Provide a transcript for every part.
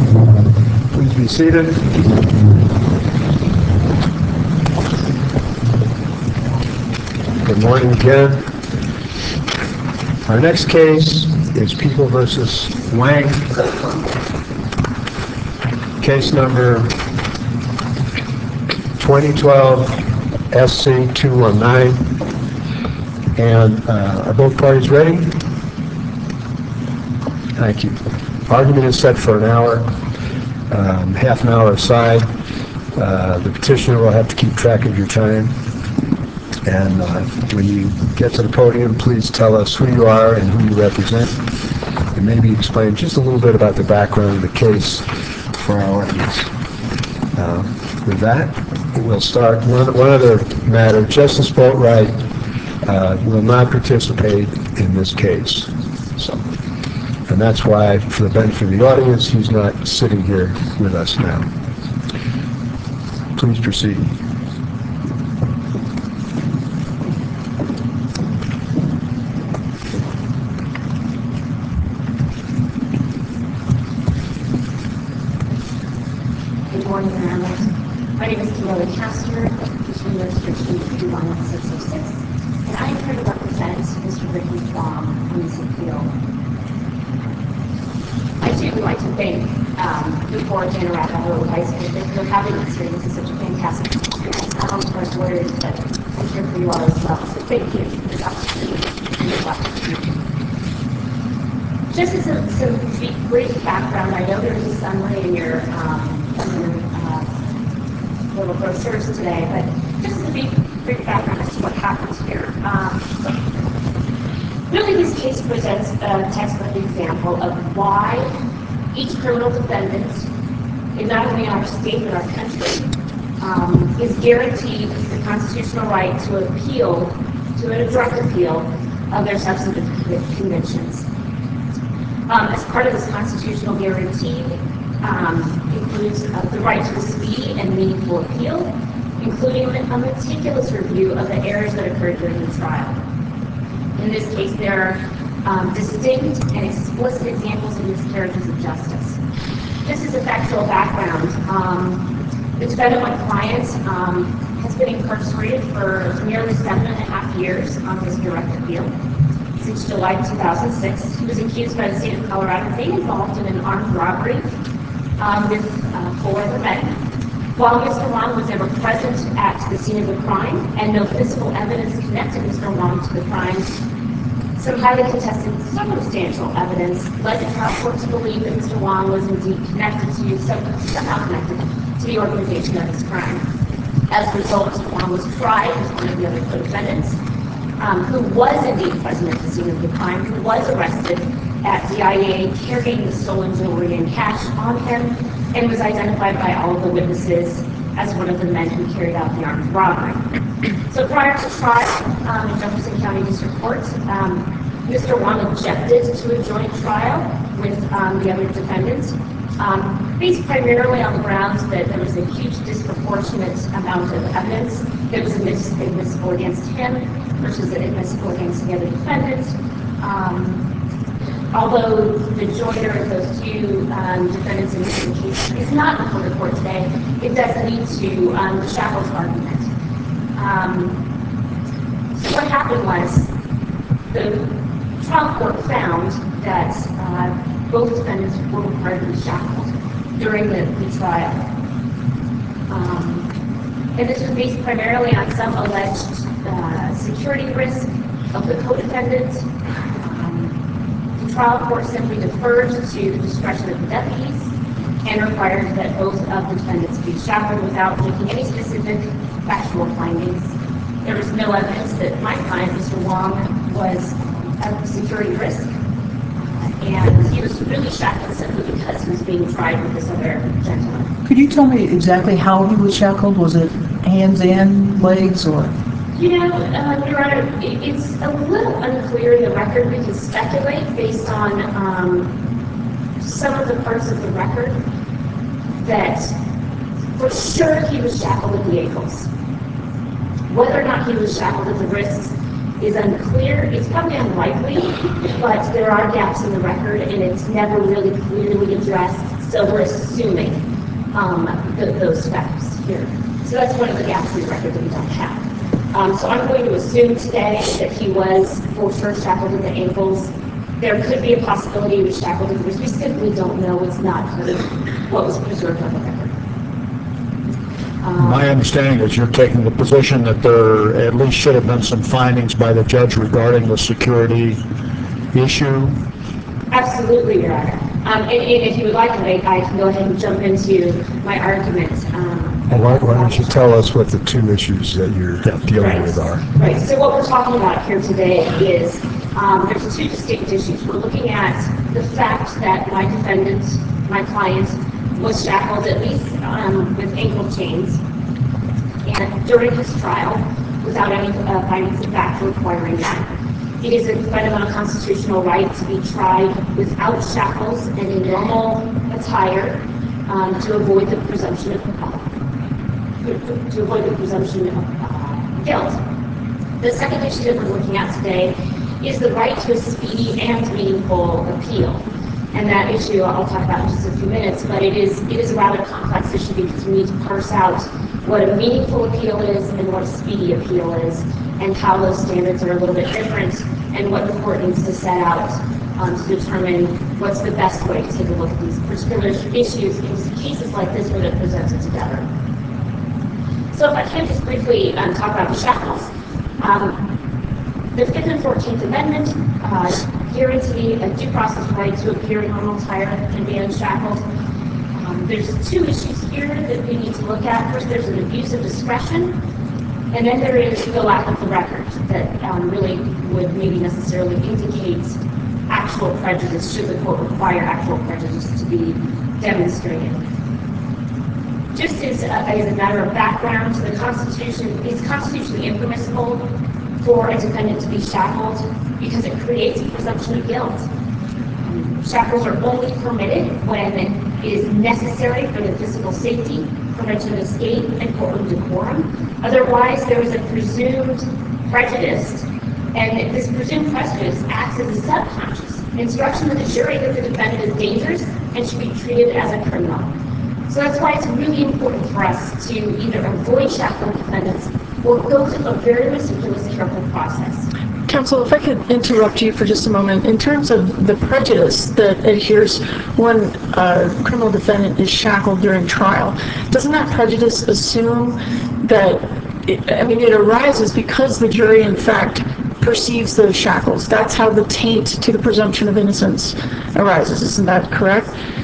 Please be seated. Good morning again. Our next case is People versus Wang. Case number 2012 SC 219. And are both parties ready? Thank you. Argument is set for an hour, half an hour aside. The petitioner will have to keep track of your time. And when you get to the podium, please tell us who you are and who you represent. And maybe explain just a little bit about the background of the case for our audience. With that, we'll start. One other matter, Justice Boatwright will not participate in this case. And that's why, for the benefit of the audience, he's not sitting here with us now. Please proceed. Good morning, Your Honors. My name is Kimberly Castor, Petitioner Restriction 21606, and I am here to represent Mr. Ricky Wong on this appeal. I too would like to thank the board and Arapahoe High School for having us here. This is such a fantastic experience, not only for our lawyers, but I'm sure for you all as well. So thank you for this opportunity. Just as some brief background, I know there's a summary in your little brochures today, but just as a brief background as to what happened here. Really, this case presents a textbook example of why each criminal defendant, not only in our state but our country, is guaranteed the constitutional right to appeal, to a direct appeal of their substantive convictions. As part of this constitutional guarantee includes the right to a speedy and meaningful appeal, including a meticulous review of the errors that occurred during the trial. In this case, there are distinct and explicit examples of miscarriages of justice. This is a factual background. The defendant, my client, has been incarcerated for nearly 7.5 years on this direct appeal. Since July 2006, he was accused by the state of Colorado of being involved in an armed robbery with 4 other men. While Mr. Wong was never present at the scene of the crime and no physical evidence connected Mr. Wong to the crime, some highly contested circumstantial evidence led the trial court to believe that Mr. Wong was indeed somehow connected to the organization of this crime. As a result, Wong was tried as one of the other co-defendants, who was indeed present at the scene of the crime, who was arrested at DIA carrying the stolen jewelry and cash on him, and was identified by all of the witnesses as one of the men who carried out the armed robbery. So prior to trial in Jefferson County District Court, Mr. Wong objected to a joint trial with the other defendants, based primarily on the grounds that there was a huge disproportionate amount of evidence that was admissible against him versus admissible against the other defendants. Although the joiner of those 2 defendants in this case is not before the court today, it does lead to the shackles argument. So what happened was the trial court found that both defendants were required to be shackled during the trial. And this was based primarily on some alleged security risk of the co-defendant. The trial court simply deferred to the discretion of the deputies and required that both of the defendants be shackled without making any specific factual findings. There was no evidence that my client, Mr. Wong, was at security risk, and he was really shackled simply because he was being tried with this other gentleman. Could you tell me exactly how he was shackled? Was it hands and legs, or? You know, Your Honor, it's a little unclear in the record. We can speculate based on some of the parts of the record that for sure he was shackled at the ankles. Whether or not he was shackled at the wrists is unclear. It's probably unlikely, but there are gaps in the record, and it's never really clearly addressed So we're assuming those facts here. So that's one of the gaps in the record that we don't have. So I'm going to assume today that he was for sure shackled at the ankles. There could be a possibility he was shackled at the wrist. We simply don't know. It's not heard what was preserved on the record. My understanding is you're taking the position that there at least should have been some findings by the judge regarding the security issue. Absolutely, Your Honor. And if you would like to make, I can go ahead and jump into my argument. Well, why don't you tell us what the two issues that you're dealing with are? Right. So what we're talking about here today is there's two distinct issues. We're looking at the fact that my defendant, my client, was shackled at least with ankle chains and during his trial without any findings of fact requiring that. It is a fundamental constitutional right to be tried without shackles and in normal attire to avoid the presumption of guilt. The second issue that we're looking at today is the right to a speedy and meaningful appeal. And that issue I'll talk about in just a few minutes, but it is a rather complex issue because we need to parse out what a meaningful appeal is and what a speedy appeal is, and how those standards are a little bit different, and what the court needs to set out to determine what's the best way to take a look at these particular issues in cases like this where they're presented together. So if I can just briefly talk about the shackles. The 5th and 14th Amendment guarantee a due process right to appear in normal attire and be unshackled. There's two issues here that we need to look at. First, there's an abuse of discretion, and then there is the lack of the record that really would maybe necessarily indicate actual prejudice, should the court require actual prejudice to be demonstrated. Just as a matter of background, the Constitution is constitutionally impermissible for a defendant to be shackled because it creates a presumption of guilt. Shackles are only permitted when it is necessary for the physical safety, prevention of escape, and courtroom decorum. Otherwise, there is a presumed prejudice, and this presumed prejudice acts as a subconscious instruction to the jury that the defendant is dangerous and should be treated as a criminal. So that's why it's really important for us to either avoid shackling defendants or go through a very meticulous, careful process. Counsel, if I could interrupt you for just a moment. In terms of the prejudice that adheres when a criminal defendant is shackled during trial, doesn't that prejudice assume that, it arises because the jury, in fact, perceives those shackles? That's how the taint to the presumption of innocence arises. Isn't that correct?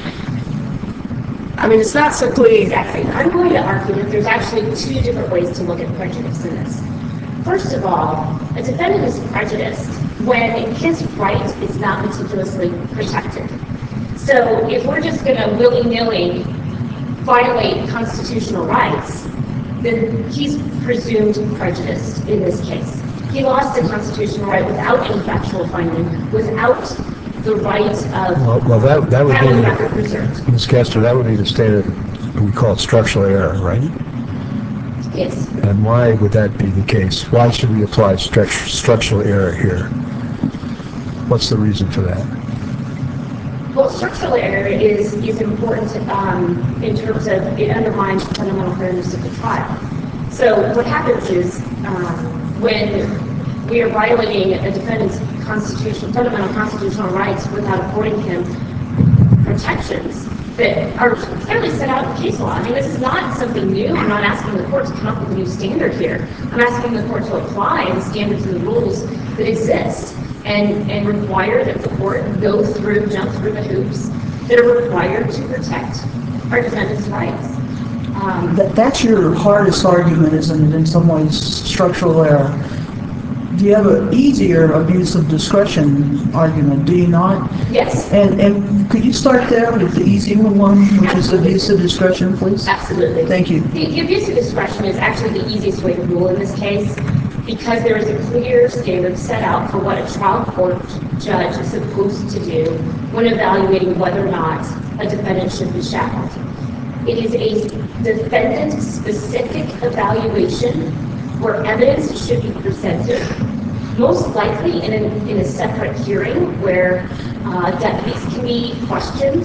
It's not simply... Exactly. I'm going to argue that there's actually two different ways to look at prejudice in this. First of all, a defendant is prejudiced when his right is not meticulously protected. So if we're just going to willy-nilly violate constitutional rights, then he's presumed prejudiced in this case. He lost a constitutional right without any factual finding, without the right of that would having be, the record preserved. Ms. Kester, that would be the standard we call structural error, right? Yes. And why would that be the case? Why should we apply structural error here? What's the reason for that? Well, structural error is important in terms of it undermines the fundamental fairness of the trial. So what happens is when we are violating a defendant's fundamental constitutional rights without affording him protections that are clearly set out in case law. This is not something new. I'm not asking the court to come up with a new standard here. I'm asking the court to apply the standards and the rules that exist and require that the court jump through the hoops that are required to protect our defendant's rights. That's your hardest argument, isn't it, in some ways, structural error? Do you have an easier abuse of discretion argument, do you not? Yes. And could you start there with the easier one, which is abuse of discretion, please? Absolutely. Thank you. The abuse of discretion is actually the easiest way to rule in this case because there is a clear standard set out for what a trial court judge is supposed to do when evaluating whether or not a defendant should be shackled. It is a defendant-specific evaluation where evidence should be presented, most likely in a separate hearing where deputies can be questioned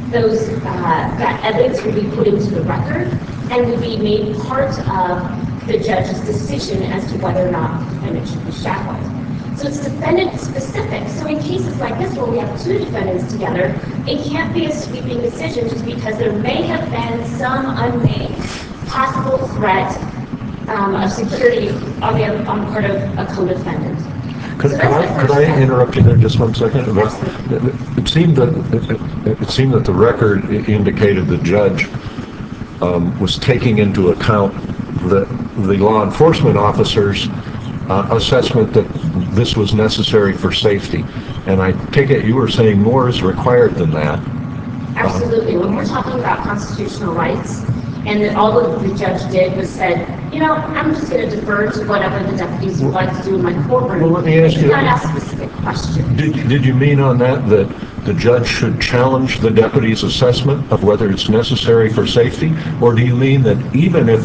that evidence would be put into the record and would be made part of the judge's decision as to whether or not the defendant should be shackled. So it's defendant specific. So in cases like this where we have two defendants together, it can't be a sweeping decision just because there may have been some unmade possible threat of security on the part of a co-defendant. Could I interrupt you there just 1 second? It seemed that the record indicated the judge was taking into account the law enforcement officers' assessment that this was necessary for safety. And I take it you were saying more is required than that. Absolutely. When we're talking about constitutional rights, and that all that the judge did was said, I'm just going to defer to whatever the deputies would like to do in my courtroom. Well, let me ask you. Not ask specific questions. Did you mean on that the judge should challenge the deputy's assessment of whether it's necessary for safety? Or do you mean that even if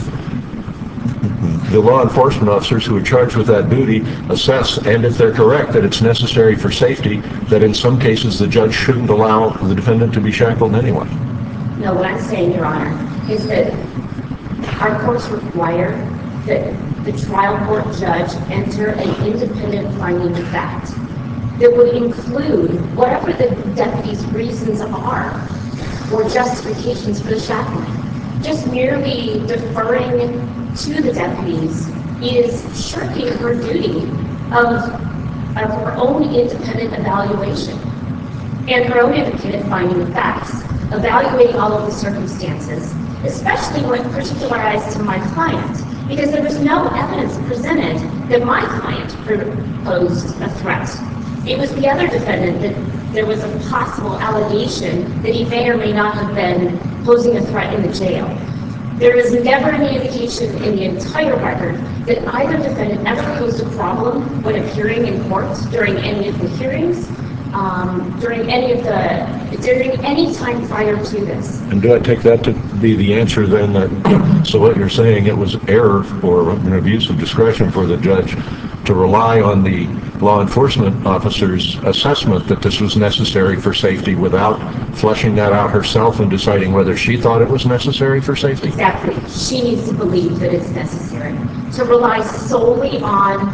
the law enforcement officers who are charged with that duty assess, and if they're correct that it's necessary for safety, that in some cases the judge shouldn't allow the defendant to be shackled anyway? No, what I'm saying, Your Honor, is that our courts require that the trial court judge enter an independent finding of fact that would include whatever the deputy's reasons are or justifications for the shackling. Just merely deferring to the deputies is shirking her duty of her own independent evaluation and her own independent finding of facts, evaluating all of the circumstances, especially when particularized to my client, because there was no evidence presented that my client posed a threat. It was the other defendant that there was a possible allegation that he may or may not have been posing a threat in the jail. There is never any indication in the entire record that either defendant ever posed a problem when appearing in court during any of the hearings, during any time prior to this. And do I take that to be the answer then that, so what you're saying, it was error or an abuse of discretion for the judge to rely on the law enforcement officer's assessment that this was necessary for safety without fleshing that out herself and deciding whether she thought it was necessary for safety? Exactly. She needs to believe that it's necessary. To rely solely on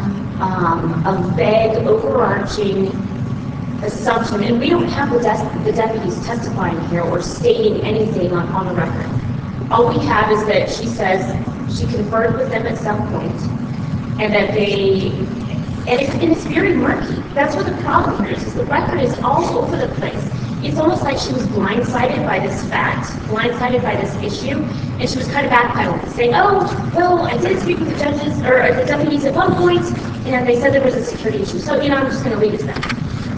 a vague, overarching assumption, and we don't have the deputies testifying here or stating anything on the record. All we have is that she says she conferred with them at some point, and that it's very murky. That's what the problem here is the record is all over the place. It's almost like she was blindsided by this fact, blindsided by this issue, and she was kind of backpedaling, saying, oh, well, I did speak with the judges, or the deputies at one point, and they said there was a security issue. So, I'm just going to leave it to that.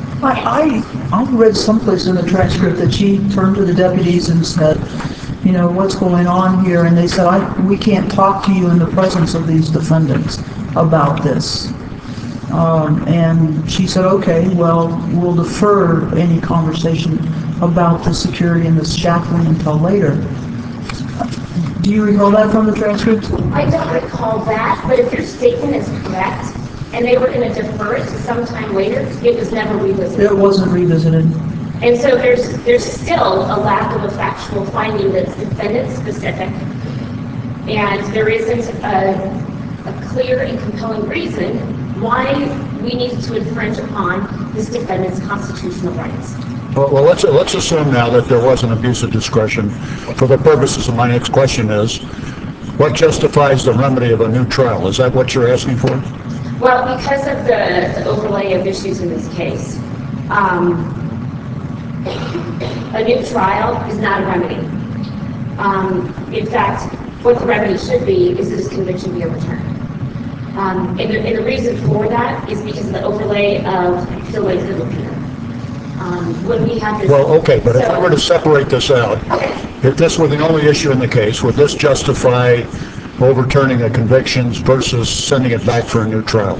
I read someplace in the transcript that she turned to the deputies and said, what's going on here? And they said, we can't talk to you in the presence of these defendants about this. And she said, okay, well, we'll defer any conversation about the security and the shackling until later. Do you recall that from the transcript? I don't recall that, but if your statement is correct, and they were going to defer it to sometime later, it was never revisited. It wasn't revisited. And so there's still a lack of a factual finding that's defendant-specific, and there isn't a clear and compelling reason why we need to infringe upon this defendant's constitutional rights. Well, let's assume now that there was an abuse of discretion. For the purposes of my next question is, what justifies the remedy of a new trial? Is that what you're asking for? Well, because of the overlay of issues in this case, a new trial is not a remedy. In fact, what the remedy should be is that his conviction be overturned. And the reason for that is because of the overlay of the late appeal. When we have this... Well, okay, but if I were to separate this out, if this were the only issue in the case, would this justify overturning the convictions versus sending it back for a new trial?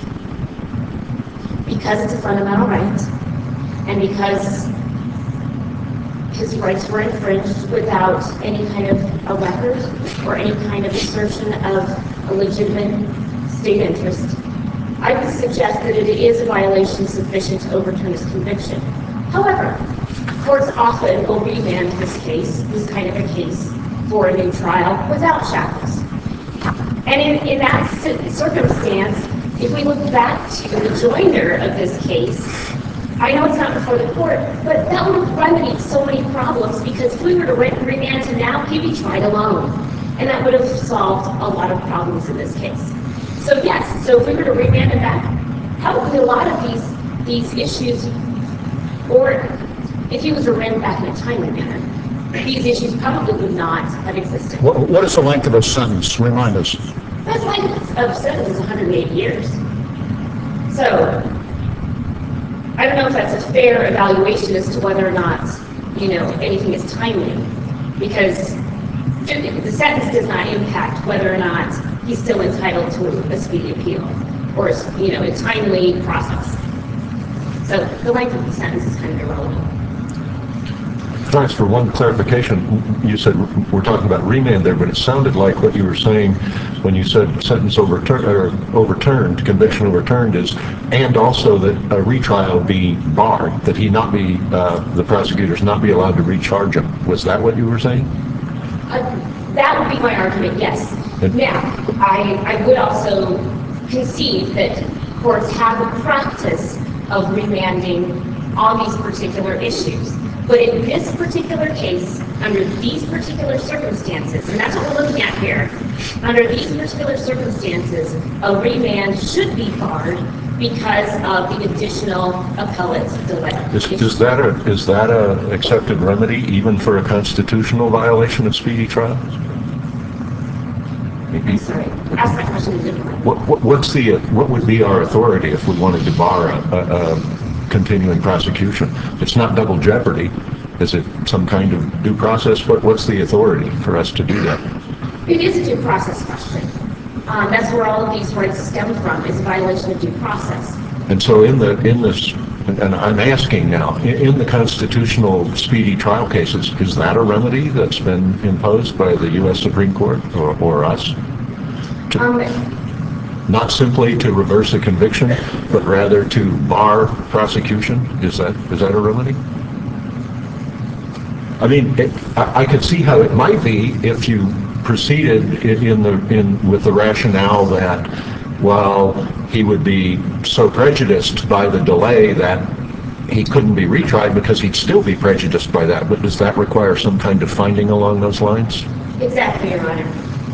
Because it's a fundamental right, and because his rights were infringed without any kind of a record or any kind of assertion of a legitimate state interest, I would suggest that it is a violation sufficient to overturn his conviction. However, courts often will remand this kind of a case, for a new trial without shackles. And in that circumstance, if we look back to the joinder of this case, I know it's not before the court, but that would have remedied so many problems, because if we were to remand him now, he'd be tried alone. And that would have solved a lot of problems in this case. So yes, so if we were to remand him back, probably a lot of these issues, or if he was remanded back in a timely manner, these issues probably would not have existed. What is the length of a sentence? Remind us. That's length of sentence is 108 years. So I don't know if that's a fair evaluation as to whether or not, anything is timely, because the sentence does not impact whether or not he's still entitled to a speedy appeal or, a timely process. So the length of the sentence is kind of irrelevant. Can I ask for one clarification? You said we're talking about remand there, but it sounded like what you were saying when you said sentence overturned, conviction overturned is, and also that a retrial be barred, that the prosecutors not be allowed to recharge him. Was that what you were saying? That would be my argument, yes. Now, I would also concede that courts have the practice of remanding on these particular issues. But in this particular case, under these particular circumstances, and that's what we're looking at here, under these particular circumstances, a remand should be barred because of the additional appellate delay. Is that a accepted remedy even for a constitutional violation of speedy trial? I'm sorry, ask that question a different way. What would be our authority if we wanted to bar a continuing prosecution? It's not double jeopardy. Is it some kind of due process? What's the authority for us to do that? It is a due process question. That's where all of these rights stem from, is a violation of due process. And so in this, and I'm asking now, in the constitutional speedy trial cases, is that a remedy that's been imposed by the U.S. Supreme Court or us? Not simply to reverse a conviction, but rather to bar prosecution? Is that a remedy? I mean, I could see how it might be if you proceeded with the rationale that, well, he would be so prejudiced by the delay that he couldn't be retried because he'd still be prejudiced by that. But does that require some kind of finding along those lines? Exactly, Your Honor.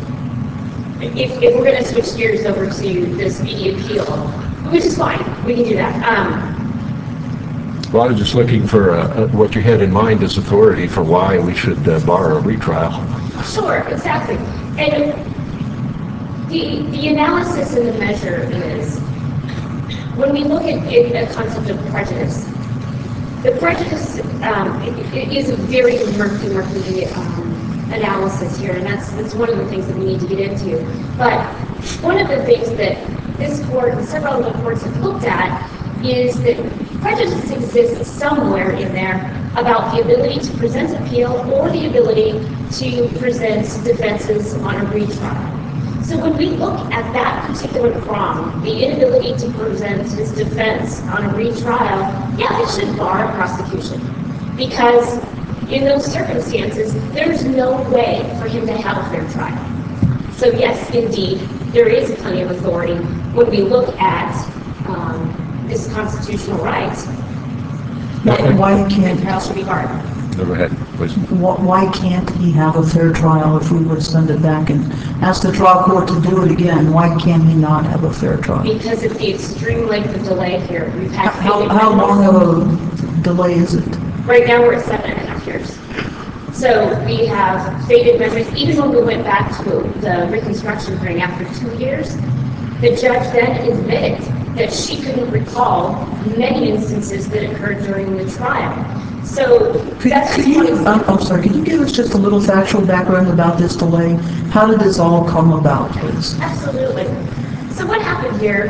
If we're going to switch gears over to the speedy appeal, which is fine, we can do that. Well, I was just looking for what you had in mind as authority for why we should bar a retrial. Sure, exactly. And the analysis and the measure is, when we look at a concept of prejudice, the prejudice is a very murky analysis here, and that's one of the things that we need to get into. But one of the things that this court and several other courts have looked at is that prejudice exists somewhere in there about the ability to present appeal or the ability to present defenses on a retrial. So when we look at that particular prong, the inability to present his defense on a retrial, yeah, it should bar a prosecution. Because in those circumstances, there's no way for him to have a fair trial. So yes, indeed, there is plenty of authority when we look at this constitutional right. Why can't Trial should be barred. Go ahead, please. why can't he have a fair trial if we were to send it back and ask the trial court to do it again? Why can he not have a fair trial? Because of the extreme length of delay here. We've had How long of a delay is it? Right now we're at 7.5 years. So we have faded measures. Even when we went back to the reconstruction hearing after 2 years, the judge then admitted that she couldn't recall many instances that occurred during the trial. So I'm sorry, could you give us just a little factual background about this delay? How did this all come about, please? Absolutely. So what happened here,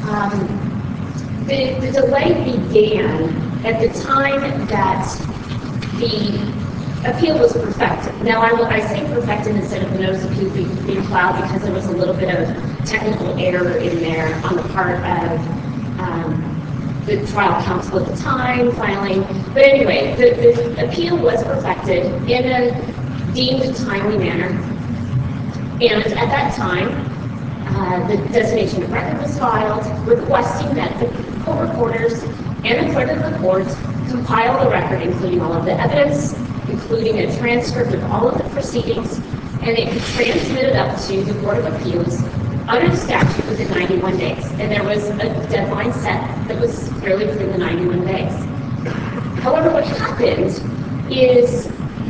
the delay began at the time that the appeal was perfected. Now, I say perfected instead of the notice of appeal being filed because there was a little bit of technical error in there on the part of the trial counsel at the time filing. But anyway, the appeal was perfected in a deemed timely manner. And at that time, the designation of record was filed, requesting that the court reporters and the clerk of the court compile the record, including all of the evidence, including a transcript of all of the proceedings, and it could transmit it up to the Court of Appeals under the statute within 91 days. And there was a deadline set that was fairly within the 91 days. However, what happened is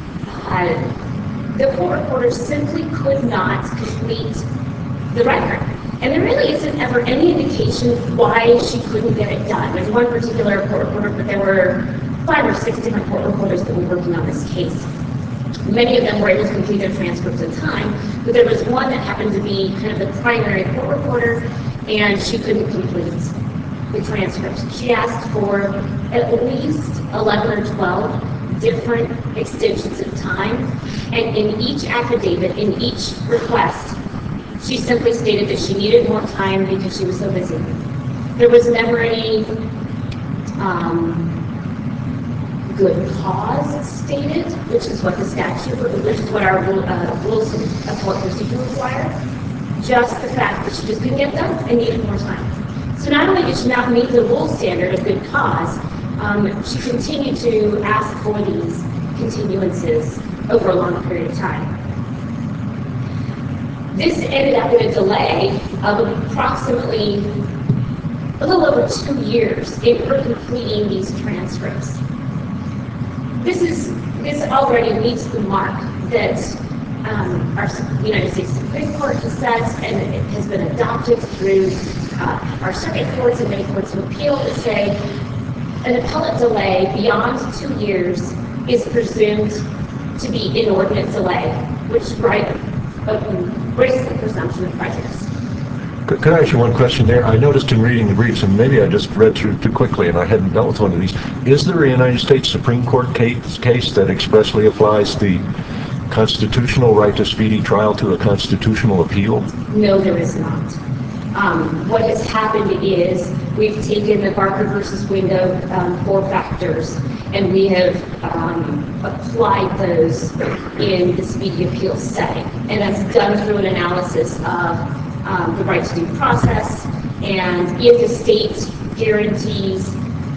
the court reporters simply could not complete the record. And there really isn't ever any indication why she couldn't get it done. There's one particular court reporter, but there were 5 or 6 different court reporters that were working on this case. Many of them were able to complete their transcripts in time, but there was one that happened to be kind of the primary court reporter, and she couldn't complete the transcript. She asked for at least 11 or 12 different extensions of time, and in each affidavit, in each request, she simply stated that she needed more time because she was so busy. There was never any good cause stated, which is what the statute, which is what our rules of court procedure require. Just the fact that she just couldn't get done and needed more time. So not only did she not meet the rule standard of good cause, she continued to ask for these continuances over a long period of time. This ended up in a delay of approximately a little over 2 years in her completing these transcripts. This already meets the mark that our United States Supreme Court has set, and it has been adopted through our circuit courts and many courts of appeal that say an appellate delay beyond 2 years is presumed to be inordinate delay, which raises the presumption of prejudice. Could I ask you one question there? I noticed in reading the briefs, and maybe I just read through too quickly and I hadn't dealt with one of these, is there a United States Supreme Court case that expressly applies the constitutional right to speedy trial to a constitutional appeal? No, there is not. What has happened is we've taken the Barker versus Wingo 4 factors, and we have applied those in the speedy appeal setting. And that's done through an analysis of the right to due process, and if the state guarantees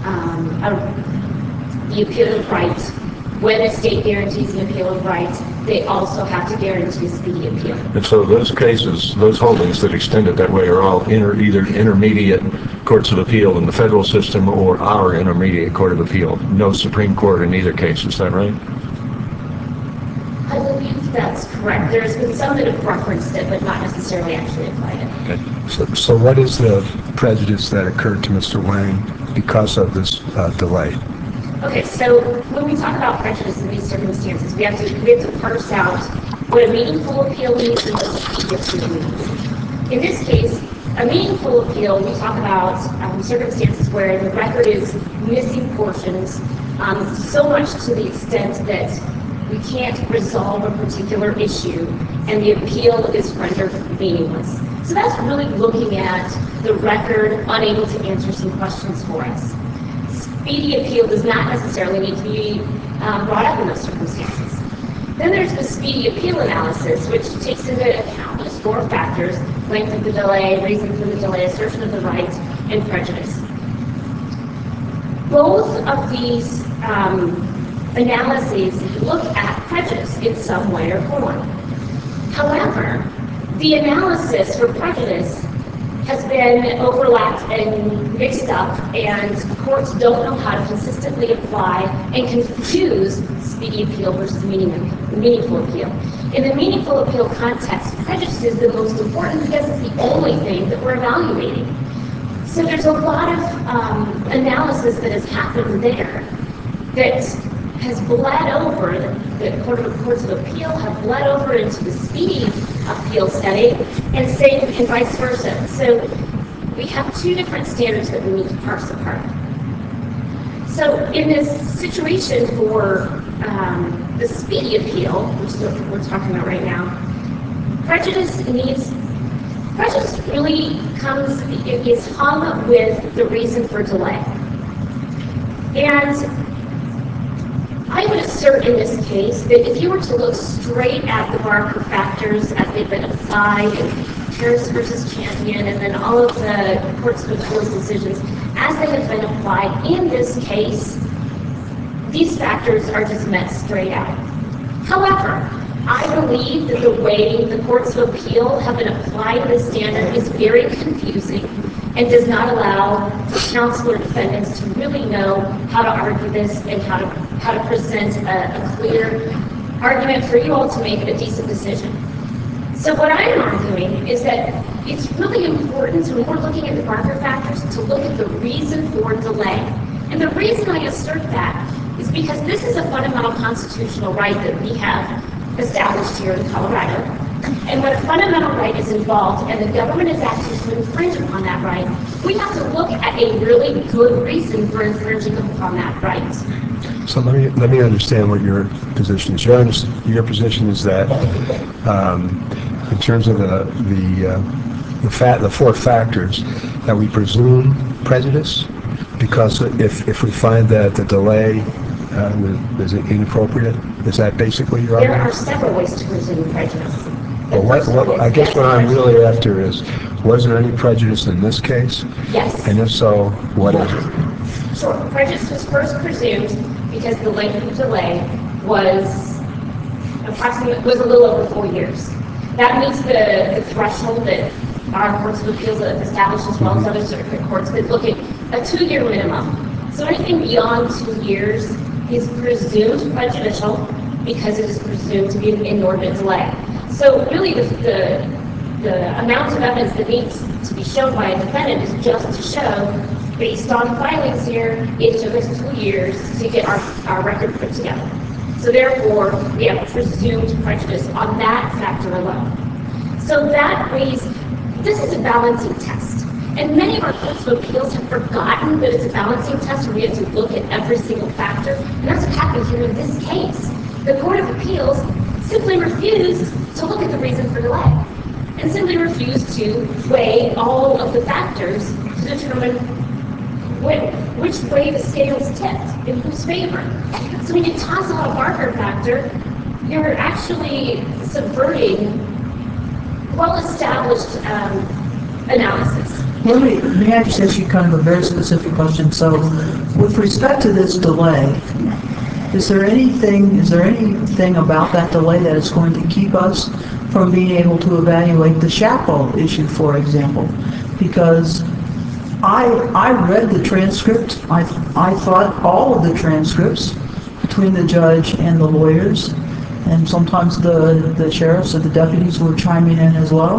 the appeal of right, when a state guarantees an appeal of right, they also have to guarantee a speedy appeal. And so those cases, those holdings that extend it that way are all either intermediate courts of appeal in the federal system or our intermediate court of appeal. No Supreme Court in either case, is that right? I believe that's correct. There's been some that have referenced it, but not necessarily actually applied it. Okay. So what is the prejudice that occurred to Mr. Wang because of this delay? Okay, so when we talk about prejudice in these circumstances, we have to parse out what a meaningful appeal means and what a speedy appeal means. In this case, a meaningful appeal, we talk about circumstances where the record is missing portions, so much to the extent that we can't resolve a particular issue, and the appeal is rendered meaningless. So that's really looking at the record, unable to answer some questions for us. Speedy appeal does not necessarily need to be brought up in those circumstances. Then there's the speedy appeal analysis, which takes into account those 4 factors: length of the delay, reason for the delay, assertion of the right, and prejudice. Both of these analyses look at prejudice in some way or form. However, the analysis for prejudice has been overlapped and mixed up, and courts don't know how to consistently apply and confuse speedy appeal versus meaningful appeal. In the meaningful appeal context, prejudice is the most important because it's the only thing that we're evaluating. So there's a lot of analysis that has happened there that has bled over, the courts of appeal have bled over into the speedy appeal setting, and same and vice versa. So we have 2 different standards that we need to parse apart. So in this situation for the speedy appeal, which is what we're talking about right now, prejudice really is hung with the reason for delay. And I would assert in this case that if you were to look straight at the Barker factors as they've been applied in Harris versus Champion and then all of the courts of appeals decisions as they have been applied in this case, these factors are just met straight out. However, I believe that the way the courts of appeal have been applying this standard is very confusing and does not allow counsel or defendants to really know how to argue this and how to present a clear argument for you all to make a decent decision. So what I'm arguing is that it's really important when we're looking at the Barker factors to look at the reason for delay. And the reason I assert that is because this is a fundamental constitutional right that we have established here in Colorado. And when a fundamental right is involved and the government is acting to infringe upon that right, we have to look at a really good reason for infringing upon that right. So let me understand what your position is. Your position is that in terms of the four factors, that we presume prejudice, because if we find that the delay is inappropriate, is that basically your There argument? are several ways to presume prejudice. Well, I guess what I'm really after is, was there any prejudice in this case? Yes. And if so, what is it? Sure. Prejudice was first presumed because the length of delay was a little over 4 years. That meets the threshold that our courts of appeals have established, as well as other circuit courts, that look at a 2-year minimum. So anything beyond 2 years is presumed prejudicial because it is presumed to be an inordinate delay. So really the amount of evidence that needs to be shown by a defendant is just to show, based on filings here, it took us 2 years to get our record put together. So therefore, we have presumed prejudice on that factor alone. So that weighs, this is a balancing test. And many of our courts of appeals have forgotten that it's a balancing test where we have to look at every single factor. And that's what happened here in this case. The Court of Appeals simply refused to look at the reason for delay and simply refused to weigh all of the factors to determine which way the scales tipped, in whose favor. So when you toss out a Barker factor, you're actually subverting well-established analysis. May I just ask you kind of a very specific question? So, with respect to this delay, is there anything about that delay that is going to keep us from being able to evaluate the shackle issue, for example? Because I read the transcript. I thought all of the transcripts between the judge and the lawyers, and sometimes the sheriffs or the deputies were chiming in as well.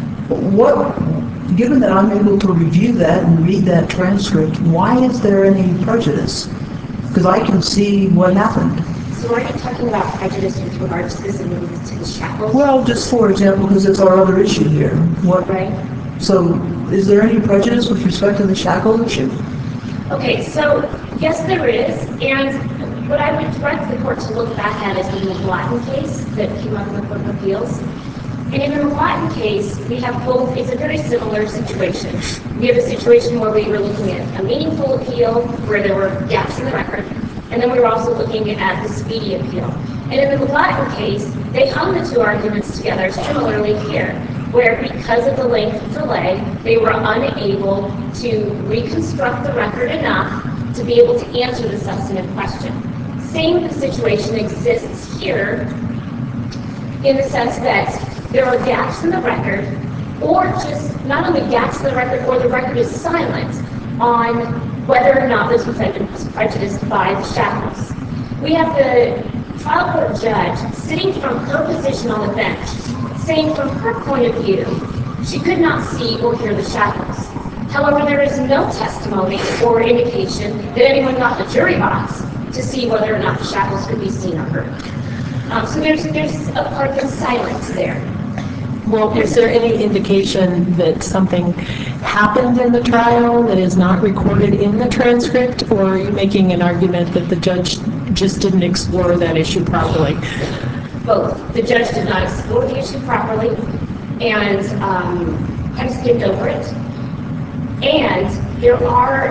Given that I'm able to review that and read that transcript, why is there any prejudice? Because I can see what happened. So are you talking about prejudice with regards to this and to the shackles? Well, just for example, because it's our other issue here. Right. So is there any prejudice with respect to the shackle issue? Okay, so yes, there is. And what I would direct the court to look back at is the McLaughlin case that came up in the Court of Appeals. And in the McLaughlin case, we have both, it's a very similar situation. We have a situation where we were looking at a meaningful appeal, where there were gaps in the record, and then we were also looking at the speedy appeal. And in the McLaughlin case, they hung the two arguments together similarly here, where because of the length of delay, they were unable to reconstruct the record enough to be able to answer the substantive question. Same situation exists here in the sense that there are gaps in the record, or just not only gaps in the record, or the record is silent on whether or not the defendant was prejudiced by the shackles. We have the trial court judge sitting from her position on the bench, saying from her point of view, she could not see or hear the shackles. However, there is no testimony or indication that anyone got the jury box to see whether or not the shackles could be seen or heard. So there's a part of silence there. Well, is there any indication that something happened in the trial that is not recorded in the transcript, or are you making an argument that the judge just didn't explore that issue properly? Both. The judge did not explore the issue properly and kind of skimmed over it. And there are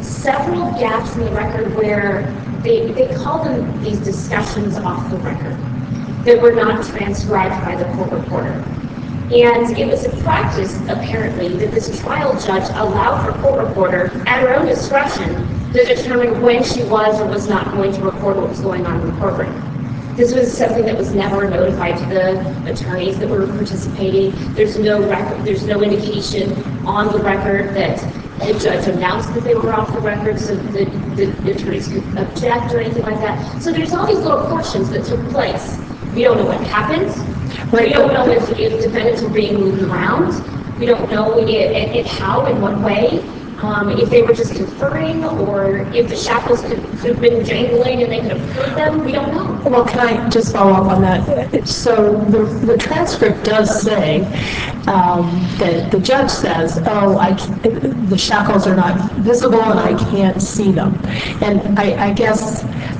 several gaps in the record where they call them these discussions off the record that were not transcribed by the court reporter. And it was a practice, apparently, that this trial judge allowed her court reporter, at her own discretion, to determine when she was or was not going to record what was going on in the courtroom. This was something that was never notified to the attorneys that were participating. There's no record, there's no indication on the record that the judge announced that they were off the record so the attorneys could object or anything like that. So there's all these little portions that took place. We don't know what happened. We don't know if defendants were being moved around. We don't know how, in what way. If they were just conferring, or if the shackles could have been jangling and they could have heard them, we don't know. Well, can I just follow up on that? So the transcript does say that the judge says, the shackles are not visible and I can't see them. And I guess,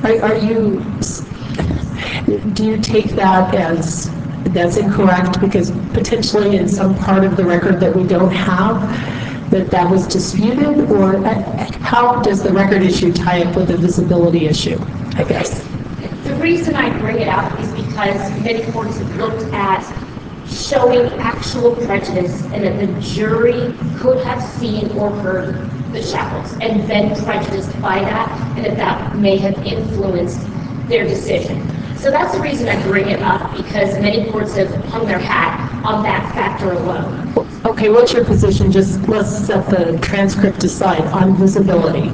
do you take that as that's incorrect because potentially in some part of the record that we don't have, that was disputed, or how does the record issue tie up with the visibility issue, I guess? The reason I bring it up is because many courts have looked at showing actual prejudice and that the jury could have seen or heard the shackles and been prejudiced by that, and that may have influenced their decision. So that's the reason I bring it up, because many courts have hung their hat on that factor alone. Okay, what's your position? Just let's set the transcript aside on visibility.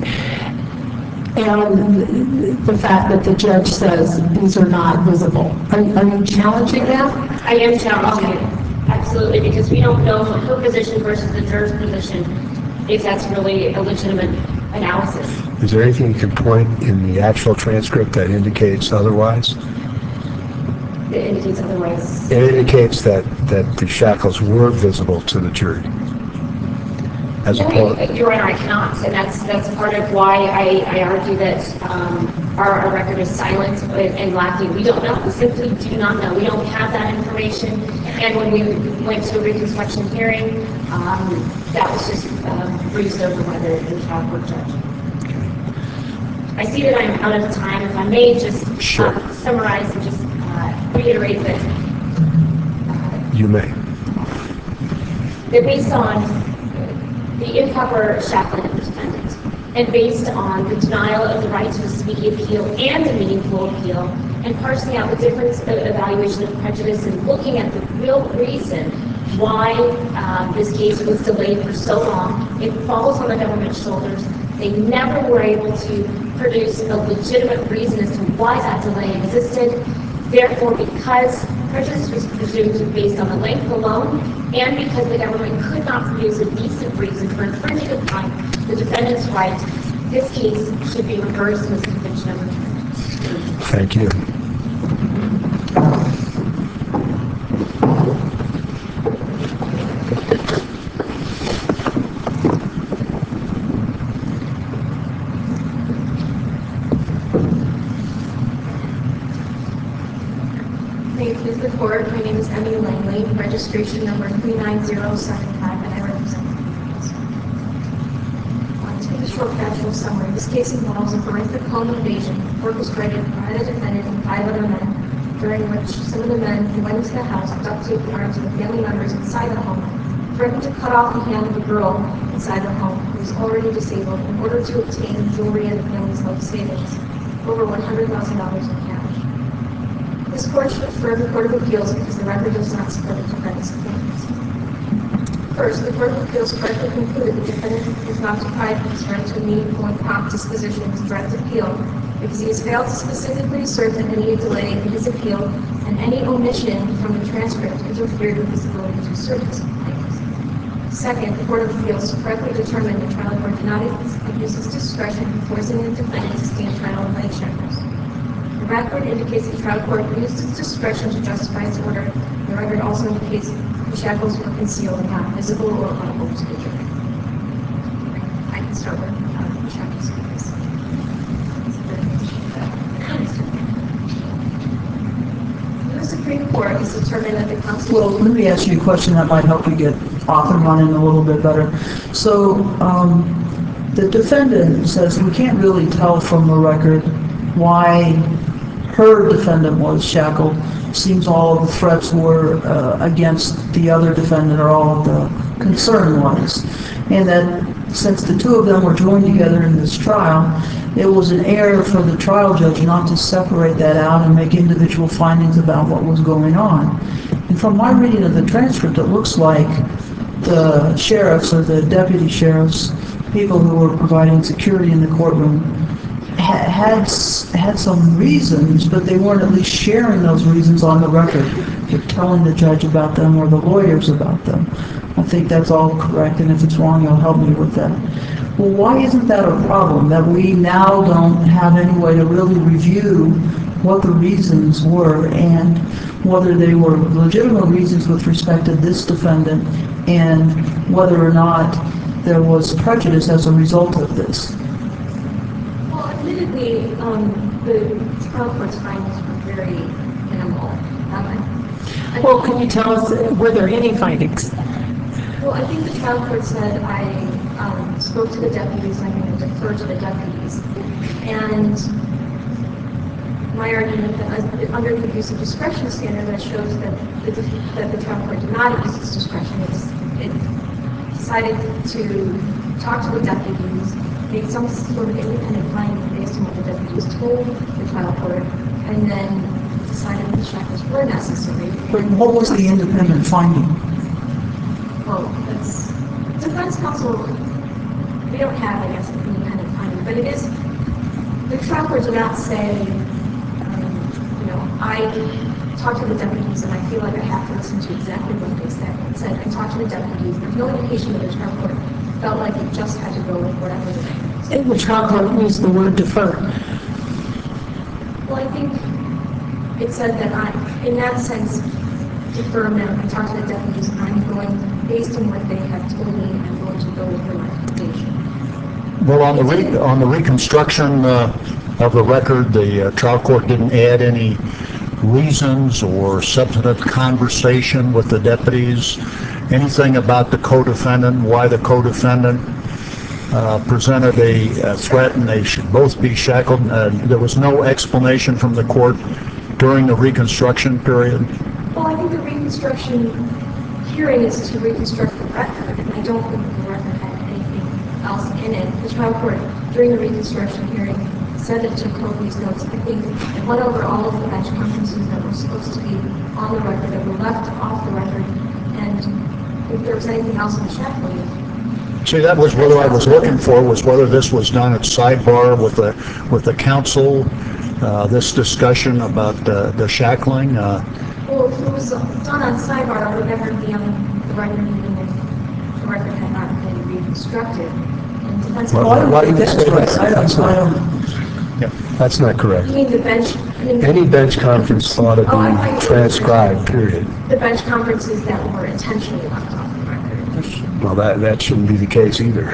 And the fact that the judge says these are not visible. Are you challenging that? I am challenging it, absolutely, because we don't know from her position versus the juror's position if that's really a legitimate analysis. Is there anything you can point in the actual transcript that indicates otherwise? It indicates otherwise. It indicates that the shackles were visible to the jury. As opposed, You're right, I cannot, and that's part of why I argue that our record is silent and lacking. We don't know. We simply do not know. We don't have that information. And when we went to a reconstruction hearing, that was just breezed over by the trial court judge. I see that I'm out of time. If I may just summarize and just reiterate that. You may. That based on the improper shackling of the defendant, and based on the denial of the right to a speedy appeal and a meaningful appeal, and parsing out the difference of evaluation of prejudice and looking at the real reason why this case was delayed for so long, it falls on the government's shoulders. They never were able to produce a legitimate reason as to why that delay existed. Therefore, because prejudice was presumed based on the length alone, and because the government could not produce a decent reason for infringing upon the defendant's right, this case should be reversed and his conviction overturned. Thank you. The court. My name is Emily Langley, registration number 39075, and I represent the defense. To give a short factual summary, this case involves a horrific home invasion orchestrated by the defendant and 5 other men, during which some of the men who went into the house duct taped the arms of the family members inside the home, threatened to cut off the hand of the girl inside the home who was already disabled in order to obtain the jewelry and the family's life savings, over $100,000 in cash. This court should affirm the Court of Appeals because the record does not support the defendant's claims. First, the Court of Appeals correctly concluded the defendant is not deprived of his right to a meaningful and prompt disposition of his direct appeal because he has failed to specifically assert that any delay in his appeal and any omission from the transcript interfered with his ability to assert his claims. Second, the Court of Appeals correctly determined the trial court did not abuse its discretion in forcing the defendant to stand trial in leg shackles. The record indicates the trial court used its discretion to justify its order. The record also indicates the shackles were concealed and not visible or audible to the jury. I can start with the shackles. The Supreme Court has determined that the Constitution... Well, let me ask you a question that might help you get off and running a little bit better. So, the defendant says we can't really tell from the record why her defendant was shackled. Seems all of the threats were against the other defendant, or all of the concern was. And that since the two of them were joined together in this trial, it was an error for the trial judge not to separate that out and make individual findings about what was going on. And from my reading of the transcript, it looks like the sheriffs or the deputy sheriffs, people who were providing security in the courtroom, had some reasons, but they weren't at least sharing those reasons on the record. They're telling the judge about them or the lawyers about them. I think that's all correct, and if it's wrong, you'll help me with that. Well, why isn't that a problem, that we now don't have any way to really review what the reasons were and whether they were legitimate reasons with respect to this defendant and whether or not there was prejudice as a result of this? Well, admittedly, the trial court's findings were very minimal. Well, can you tell us, were there any findings? Well, I think the trial court said I spoke to the deputies, I'm going to defer to the deputies. And my argument that under the abuse of discretion standard, that shows that the trial court did not abuse its discretion. It decided to talk to the deputies, make some sort of independent finding based on what the deputies told the trial court, and then decided that the shackles were necessary. But what was the independent finding? Well, that's defense counsel. We don't have, I guess, an independent finding, but it is. The trial court did not say, I talked to the deputies and I feel like I have to listen to exactly what they said. It said I talked to the deputies. There's no indication that the trial court felt like it just had to go with whatever the deputies said. And the trial court used the word defer. Well, I think it said that in that sense, deferment. I talked to the deputies and I'm going, based on what they have told me, I'm going to go with their recommendation. Well, on the reconstruction of the record, the trial court didn't add any reasons or substantive conversation with the deputies, anything about the co-defendant, why the co-defendant presented a threat and they should both be shackled. There was no explanation from the court during the reconstruction period. Well, I think the reconstruction hearing is to reconstruct the record, and I don't think the record had anything else in it. The trial court, during the reconstruction hearing, said that it took copious notes. I think it went over all of the bench conferences that were supposed to be on the record, that were left off the record, and if there was anything else in the shackling. See, that was what I was looking for, was whether this was done at sidebar with the counsel, this discussion about the shackling. Well, if it was done on sidebar, it would never be on the record, even if the record had not been reconstructed. And defense Why do you say that? That's not correct. You mean the bench? Any bench conference ought to be transcribed, period. The bench conferences that were intentionally left off the record. Well, that shouldn't be the case either.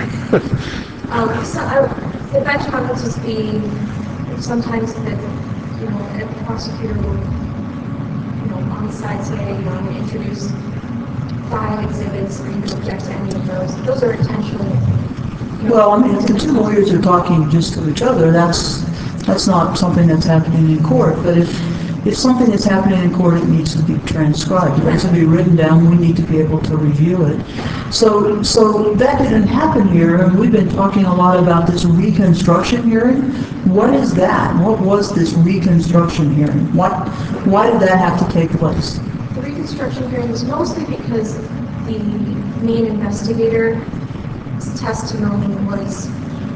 The bench conferences be sometimes that, a prosecutor will, on the side say, I'm going to introduce 5 exhibits, or you can object to any of those. Those are intentionally. Well, I mean, if the two lawyers are talking just to each other, that's not something that's happening in court. But if something is happening in court, it needs to be transcribed. It needs to be written down. We need to be able to review it. So that didn't happen here, and we've been talking a lot about this reconstruction hearing. What is that? What was this reconstruction hearing? Why did that have to take place? The reconstruction hearing was mostly because the main investigator's testimony was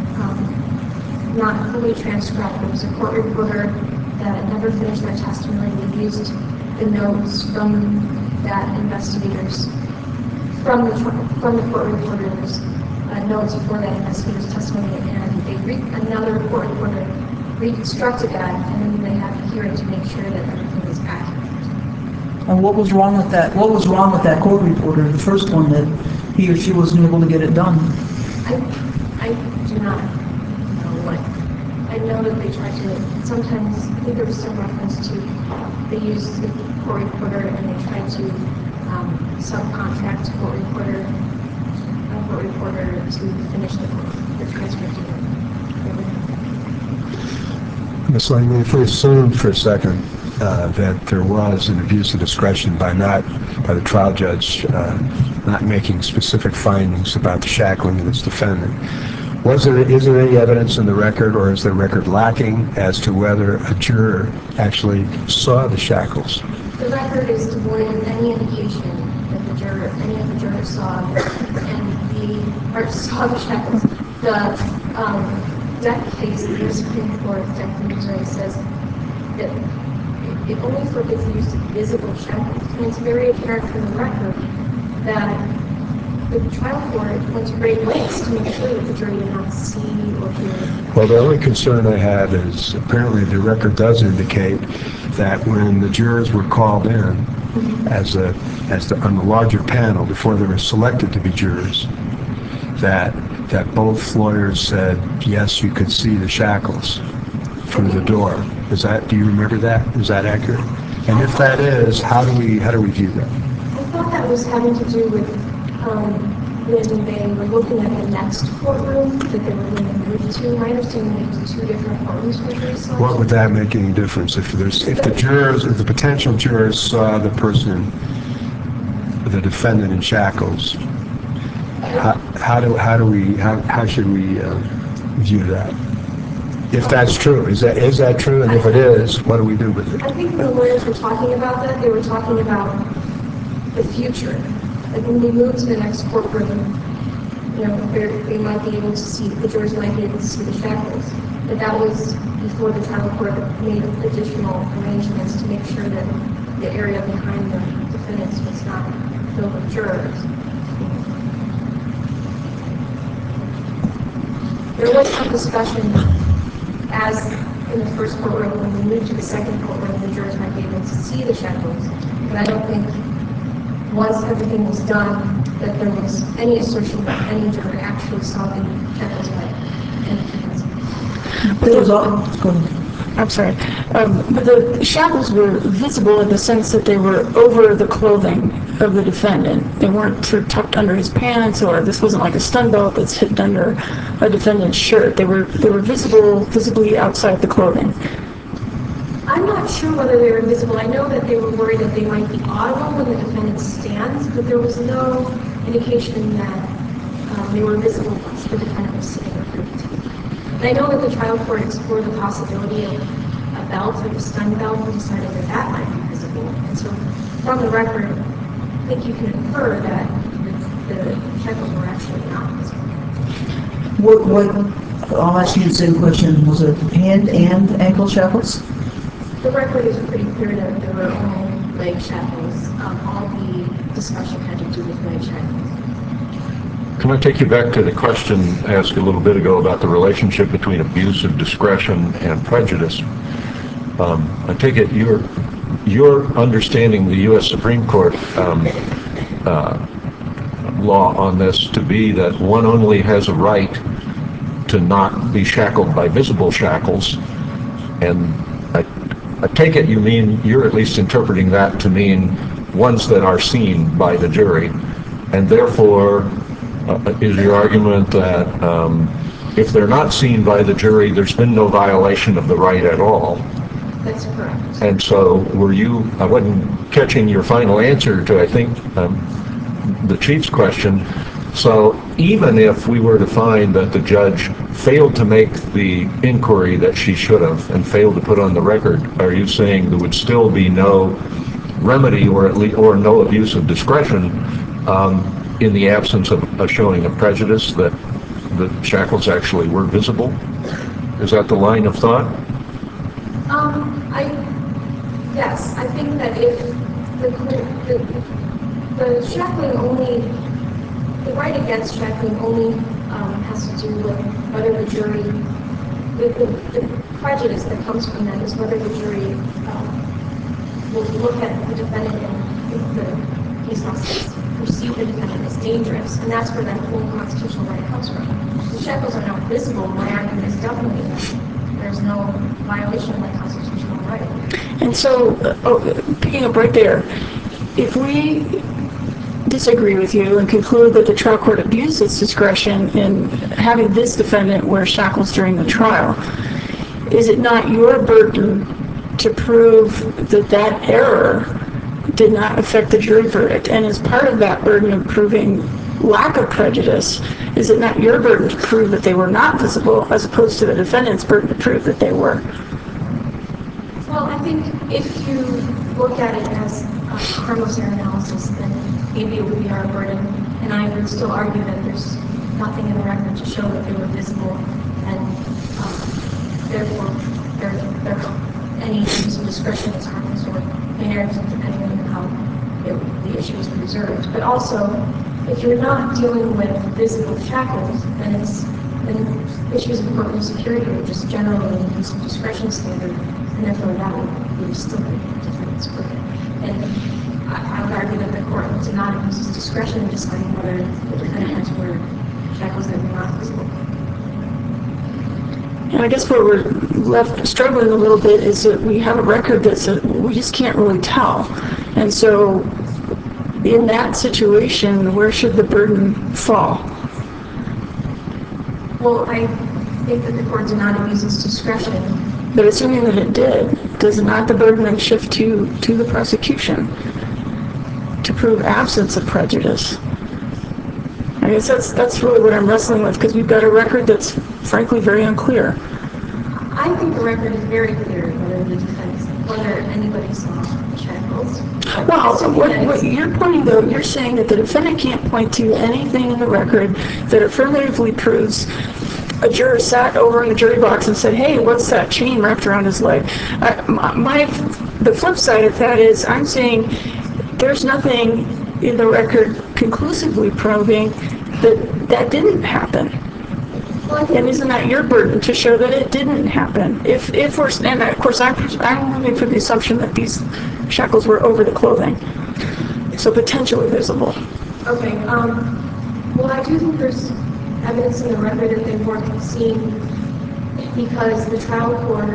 not fully transcribed. There was a court reporter that never finished their testimony. We used the notes from that investigator's, from the court reporter's notes for that investigator's testimony, and another court reporter reconstructed that, and then they had a hearing to make sure that everything was accurate. And what was wrong with that? What was wrong with that court reporter, the first one, that he or she wasn't able to get it done? I do not know what. I know that they tried to, sometimes, I think there was some reference to, they used the court reporter and they tried to subcontract a court reporter to finish the transcript either. Ms. Langley, if we assume for a second that there was an abuse of discretion by the trial judge not making specific findings about the shackling of this defendant, is there any evidence in the record, or is the record lacking as to whether a juror actually saw the shackles? The record is devoid of any indication that any of the jurors saw saw the shackles. The Deck case, the U.S. Supreme Court, Deck v. Missouri, says that it only forbids the use of visible shackles. And it's very apparent from the record that the trial court went to great lengths to make sure that the jury did not see or hear. Well, the only concern I have is apparently the record does indicate that when the jurors were called in on the larger panel before they were selected to be jurors, that both lawyers said, yes, you could see the shackles through the door. Do you remember that? Is that accurate? And if that is, how do we view that? I thought that was having to do with when they were looking at the next courtroom that they were going to move to. My understanding is it was two different courtrooms for jury selection. What would that make any difference if the potential jurors saw the defendant in shackles? How should we view that? If that's true, is that true? And if it is, what do we do with it? I think when the lawyers were talking about that, they were talking about the future. Like when we move to the next courtroom, they might be able to see, the jurors might be able to see the shackles. But that was before the trial court made additional arrangements to make sure that the area behind the defendants was not filled with jurors. There was some discussion as in the first courtroom, when we moved to the second courtroom, the jurors might be able to see the shackles. But I don't think once everything was done that there was any assertion that any juror actually saw the shackles by any chance. I'm sorry. But the shackles were visible in the sense that they were over the clothing of the defendant. They weren't sort of tucked under his pants, or this wasn't like a stun belt that's hidden under a defendant's shirt. They were visibly outside the clothing. I'm not sure whether they were visible. I know that they were worried that they might be audible when the defendant stands, but there was no indication that they were visible once the defendant was sitting or privy to. And I know that the trial court explored the possibility of a belt, like a stun belt, and decided that that might be visible. And so from the record, I think you can infer that the shackles were actually not visible. I'll ask you the same question. Was it hand and ankle shackles? The record is pretty clear that there were only leg shackles. All the discussion had to do with leg shackles. Can I take you back to the question asked a little bit ago about the relationship between abuse of discretion and prejudice? I take it your understanding the U.S. Supreme Court law on this to be that one only has a right to not be shackled by visible shackles, and I take it you're at least interpreting that to mean ones that are seen by the jury, and therefore is your argument that if they're not seen by the jury, there's been no violation of the right at all? That's correct. And so I wasn't catching your final answer to, I think, the Chief's question. So even if we were to find that the judge failed to make the inquiry that she should have and failed to put on the record, are you saying there would still be no remedy or no abuse of discretion in the absence of a showing of prejudice that the shackles actually were visible? Is that the line of thought? Yes, I think that if the shackling only, the right against shackling only has to do with whether the jury, the prejudice that comes from that is whether the jury will look at the defendant and the case law says perceive the defendant as dangerous, and that's where that whole constitutional right comes from. The shackles are not visible. My argument is definitely that there's no violation of that constitutional right. And so, picking up right there, if we disagree with you and conclude that the trial court abused its discretion in having this defendant wear shackles during the trial, is it not your burden to prove that that error did not affect the jury verdict? And as part of that burden of proving lack of prejudice, is it not your burden to prove that they were not visible as opposed to the defendant's burden to prove that they were? Well, I think if you look at it as a harmless error analysis, then maybe it would be our burden, and I would still argue that there's nothing in the record to show that they were visible, and therefore any use of discretion is harmless or inherent depending on how the issue is preserved. But also, if you're not dealing with visible shackles, then issues of corporate security are just generally a use of discretion standard, and therefore that would still be a defendant's burden. And I would argue that the court did not use its discretion in deciding whether the defendant had to wear shackles that were not visible. And I guess where we're left struggling a little bit is that we have a record that we just can't really tell. And so in that situation, where should the burden fall? Well, I think that the court did not abuse its discretion. But assuming that it did, does not the burden then shift to the prosecution to prove absence of prejudice? I guess that's really what I'm wrestling with, because we've got a record that's frankly very unclear. I think the record is very clear whether anybody saw the shackles. Well, what you're pointing, though, you're saying that the defendant can't point to anything in the record that affirmatively proves a juror sat over in the jury box and said, "Hey, what's that chain wrapped around his leg?" The flip side of that is I'm saying there's nothing in the record conclusively proving that didn't happen. And isn't that your burden to show that it didn't happen? If we're, and of course I'm moving from the assumption that these shackles were over the clothing, so potentially visible. Okay. Well, I do think there's evidence in the record that they weren't seen because the trial court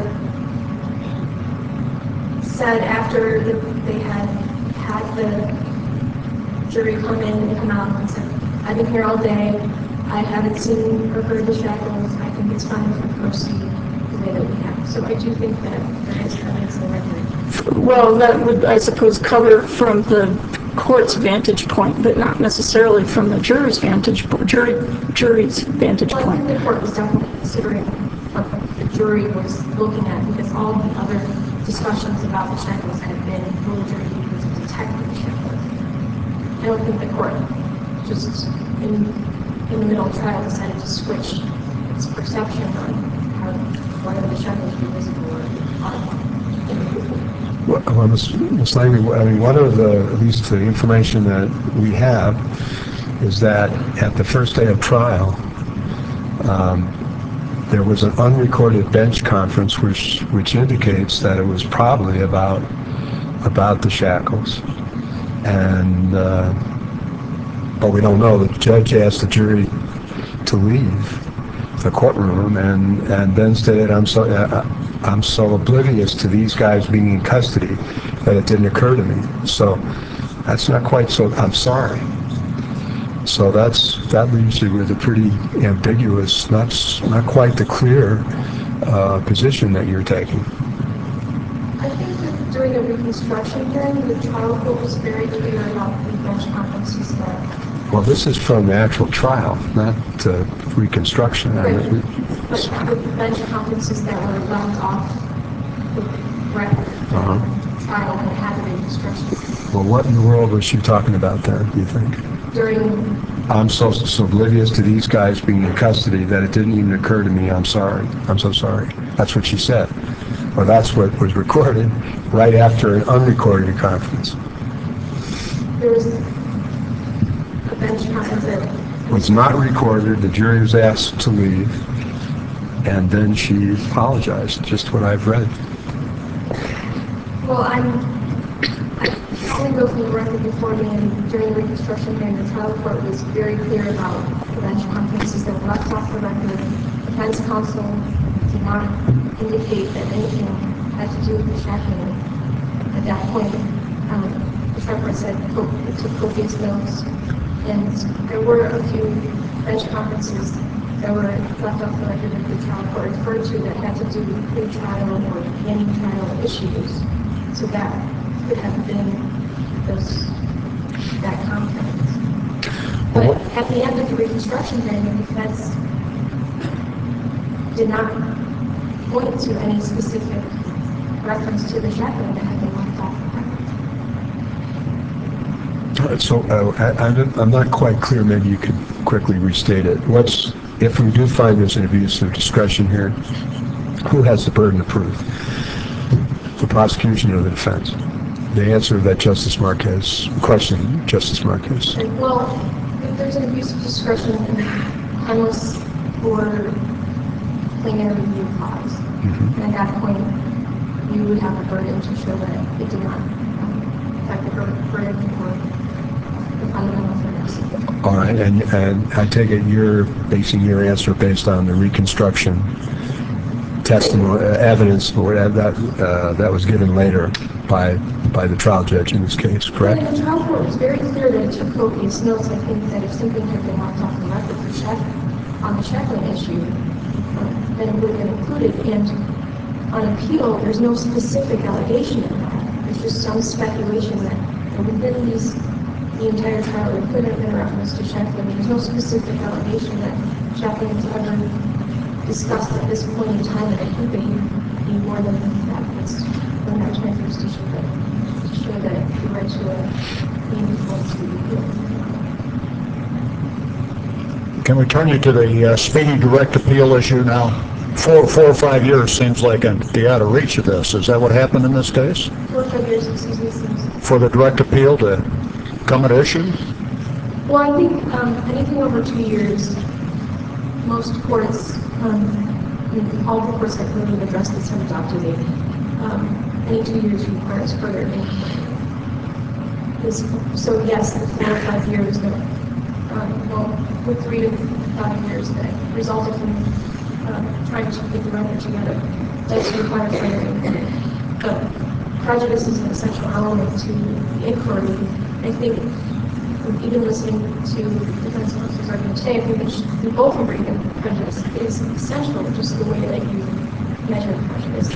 said after they had the jury come in and come out and said, "I've been here all day. I haven't seen or heard the shackles. I think it's fine if we proceed the way that we have." So I do think that there is evidence in the record. Well, that would, I suppose, cover from the court's vantage point, but not necessarily from the jury's vantage point. Jury's vantage Well, I point. think the court was definitely considering what the jury was looking at because all the other discussions about the shackles had been will the jury be able to detect the shackles. I don't think the court just in the middle of trial decided to switch its perception on whether the shackles were visible or not. Well, Ms. Langley, I mean, one of at least the information that we have is that at the first day of trial, there was an unrecorded bench conference which indicates that it was probably about the shackles. And but we don't know. The judge asked the jury to leave the courtroom and then stated, I'm so oblivious to these guys being in custody that it didn't occur to me. So that's not quite so, I'm sorry. So that leaves you with a pretty ambiguous, not quite the clear position that you're taking. I think that during the reconstruction hearing, the trial court was very clear about the bench conferences that... Well, this is from the actual trial, not reconstruction. But the bench conferences that were left off the record from the trial that had the reconstruction. Well, what in the world was she talking about then, do you think? I'm so oblivious to these guys being in custody that it didn't even occur to me. I'm sorry. I'm so sorry. That's what she said. Well, that's what was recorded right after an unrecorded conference. There was a bench conference that was not recorded. The jury was asked to leave, and then she apologized. Just what I've read. Well, I only go from the record before me, and during the reconstruction hearing, the trial court was very clear about the bench conferences that were left off the record. The defense counsel did not indicate that anything had to do with the shackling. At that point, the trial court said it took copious notes, and there were a few bench conferences that were left off the record that the trial court referred to that had to do with pre-trial or any trial issues. So that could have been that conference. But at the end of the reconstruction hearing, the defense did not point to any specific reference to the shackling that had been left off the record. So I'm not quite clear. Maybe you could quickly restate it. If we do find there's an abuse of discretion here, who has the burden of proof? The prosecution or the defense? The answer that Justice Marquez, question Justice Marquez. Well, if there's an abuse of discretion, harmless or plain error review clause, and at that point, you would have a burden to show that it did not affect the verdict or the fundamental fairness. All right, and I take it you're basing your answer based on the reconstruction testimony, evidence or that was given later by the trial judge in this case, correct? The trial court was very clear that it took copious notes. I think that if something had been left off the record on the shackling issue, then it would have been included. And on appeal, there's no specific allegation in that. There's just some speculation that within the entire trial, there could have been reference to shackling. There's no specific allegation that shackling was ever discussed at this point in time, and I think that you need more than that. It's when that time first to show that the right to a meaningful appeal. Can we turn you to the speedy direct appeal issue now? 4 or 5 years seems like the out of reach of this. Is that what happened in this case? 4 or 5 years, excuse me, seems. For the direct appeal to come at issue? Well, I think anything over 2 years, most courts, all the courts that really addressed this have adopted it. Any 2 years requires further inquiry. So yes, the 4 or 5 years that, with 3 to 5 years that resulted from trying to get the record together, does require further inquiry. But prejudice is an essential element to the inquiry. I think, even listening to the defense counsel's argument today, I think that we both agree that prejudice is essential, just the way that you measure prejudice.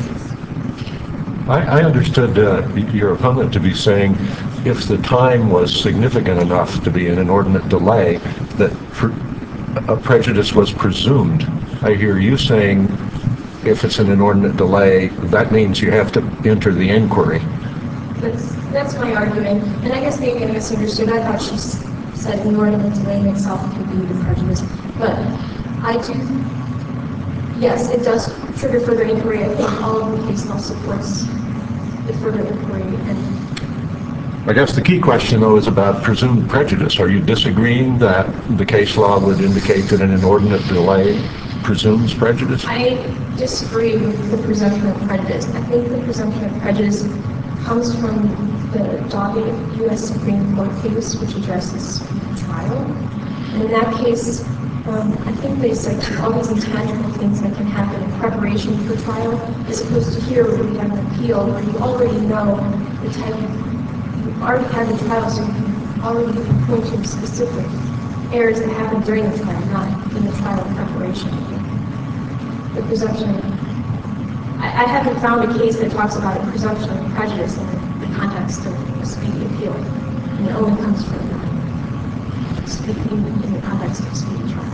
I understood your opponent to be saying if the time was significant enough to be an inordinate delay, that a prejudice was presumed. I hear you saying if it's an inordinate delay, that means you have to enter the inquiry. That's my argument, and I guess maybe I misunderstood. I thought she said inordinate delay in itself could be the prejudice, but yes, it does trigger further inquiry. I think all of the case law supports the further inquiry. And I guess the key question, though, is about presumed prejudice. Are you disagreeing that the case law would indicate that an inordinate delay presumes prejudice? I disagree with the presumption of prejudice. I think the presumption of prejudice comes from the Doggett U.S. Supreme Court case, which addresses trial. And in that case, I think they said all these intangible things that can happen in preparation for trial, as opposed to here where we have an appeal where you already know the type of, you already had the trial, so you can already point to specific errors that happened during the trial, not in the trial preparation. The presumption, I haven't found a case that talks about a presumption of prejudice in the context of a speedy appeal, and it only comes from speaking in the context of a speedy trial.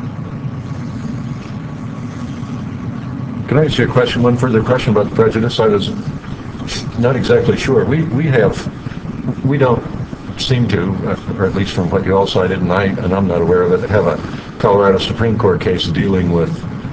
Can I ask you a question? One further question about the prejudice. I was not exactly sure. We don't seem to, or at least from what you all cited, and I'm not aware of it, have a Colorado Supreme Court case dealing with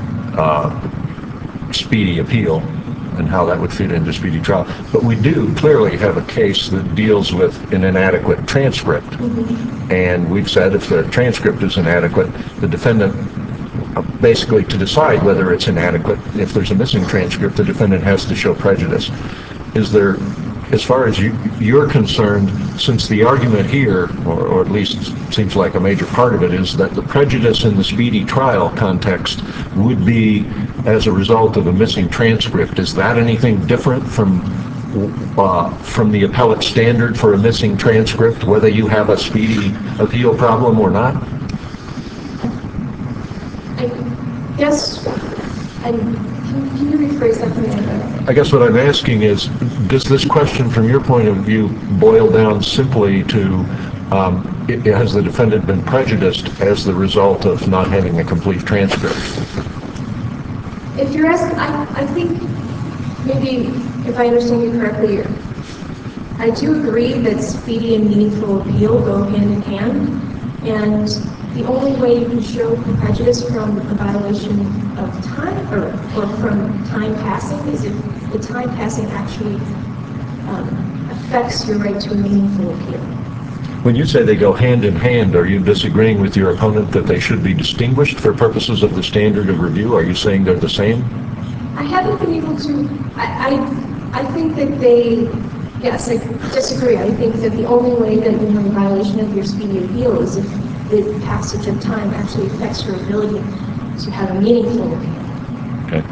speedy appeal and how that would fit into speedy trial. But we do clearly have a case that deals with an inadequate transcript. Mm-hmm. And we've said if the transcript is inadequate, the defendant, basically to decide whether it's inadequate, if there's a missing transcript, the defendant has to show prejudice. Is there, as far as you're concerned, since the argument here, or at least seems like a major part of it, is that the prejudice in the speedy trial context would be as a result of a missing transcript, is that anything different from from the appellate standard for a missing transcript, whether you have a speedy appeal problem or not? I guess, can you rephrase that for me? I guess what I'm asking is, does this question from your point of view boil down simply to, has the defendant been prejudiced as the result of not having a complete transcript? If you're asking, I think maybe if I understand you correctly, I do agree that speedy and meaningful appeal go hand in hand, and the only way you can show prejudice from a violation of time or from time passing is if the time passing actually affects your right to a meaningful appeal. When you say they go hand in hand, are you disagreeing with your opponent that they should be distinguished for purposes of the standard of review? Are you saying they're the same? I haven't been able to, I think that they, yes, I disagree. I think that the only way that you have a violation of your speedy appeal is if the passage of time actually affects your ability to have a meaningful appeal. Okay.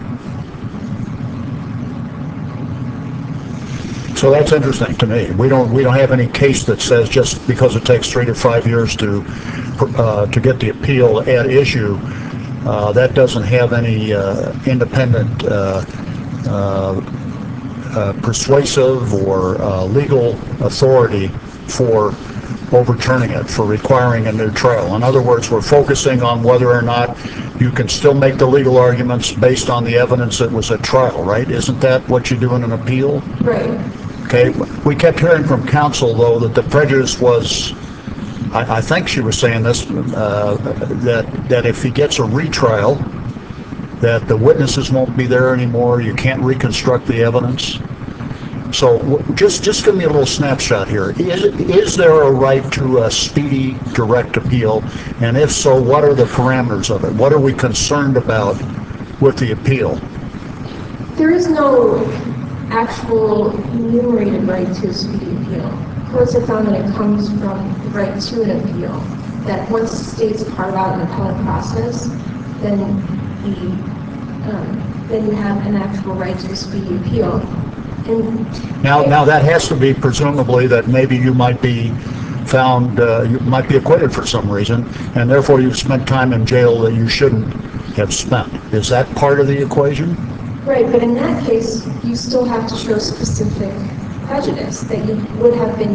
So that's interesting to me. We don't have any case that says just because it takes 3 to 5 years to get the appeal at issue, that doesn't have any independent persuasive or legal authority for overturning it, for requiring a new trial. In other words, we're focusing on whether or not you can still make the legal arguments based on the evidence that was at trial, right? Isn't that what you do in an appeal? Right. Okay. We kept hearing from counsel, though, that the prejudice was, I think she was saying this, that if he gets a retrial, that the witnesses won't be there anymore, you can't reconstruct the evidence. So just give me a little snapshot here. Is there a right to a speedy direct appeal? And if so, what are the parameters of it? What are we concerned about with the appeal? There is no actual enumerated right to a speedy appeal. Courts have found that it comes from the right to an appeal, that once states carve out an appellate process, then you have an actual right to a speedy appeal. And now that has to be presumably that maybe you might be found, you might be acquitted for some reason, and therefore you've spent time in jail that you shouldn't have spent. Is that part of the equation? Right, but in that case, you still have to show specific prejudice that you would have been,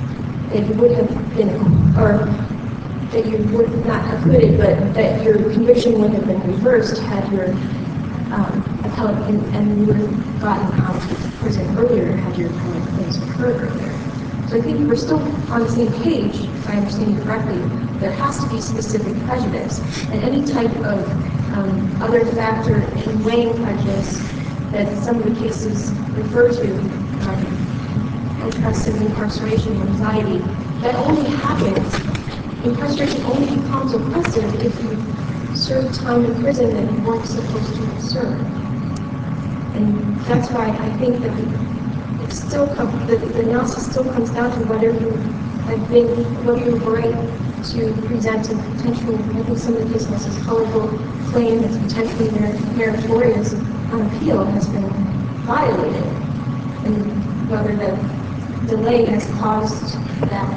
or that you would not have acquitted, but that your conviction would have been reversed had your appellate, and you would have gotten out of prison earlier had your appellate claims occurred earlier. So I think we're still on the same page, if I understand you correctly. There has to be specific prejudice, and any type of other factor in weighing prejudice that some of the cases refer to, oppressive incarceration, anxiety, that only happens, incarceration only becomes oppressive if you serve time in prison that you weren't supposed to have served. And that's why I think that the analysis still comes down to whether you have a right to present a potential, I think some of the cases is colorful claim that's potentially meritorious on appeal has been violated, and whether the delay has caused that,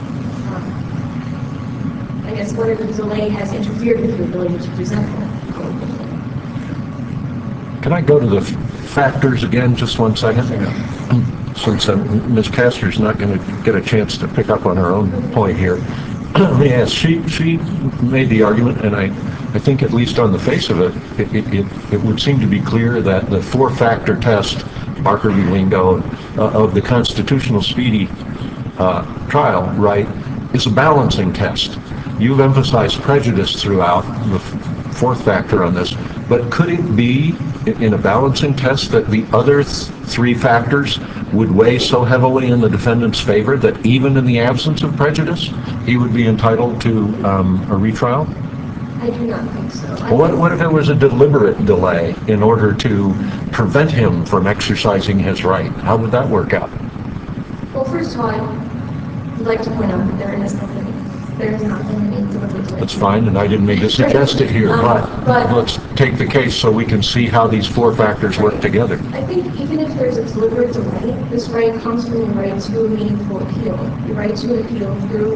I guess whether the delay has interfered with your ability to present that colorful claim. Can I go to the factors again just 1 second? Since Ms. Castor's not going to get a chance to pick up on her own point here. Let me ask, she made the argument, and I think at least on the face of it, it would seem to be clear that the 4-factor test, Barker v. Lingo, of the constitutional speedy trial right is a balancing test. You've emphasized prejudice throughout the 4th factor on this, but could it be in a balancing test that the other 3 factors would weigh so heavily in the defendant's favor that even in the absence of prejudice, he would be entitled to a retrial? I do not think so. What if there was a deliberate delay in order to prevent him from exercising his right? How would that work out? Well, first of all, I'd like to point out that there is nothing there has not been any deliberate. That's fine, and I didn't mean to suggest it here, but let's take the case so we can see how these four factors work together. I think even if there's a deliberate delay, this right comes from the right to a meaningful appeal, the right to an appeal through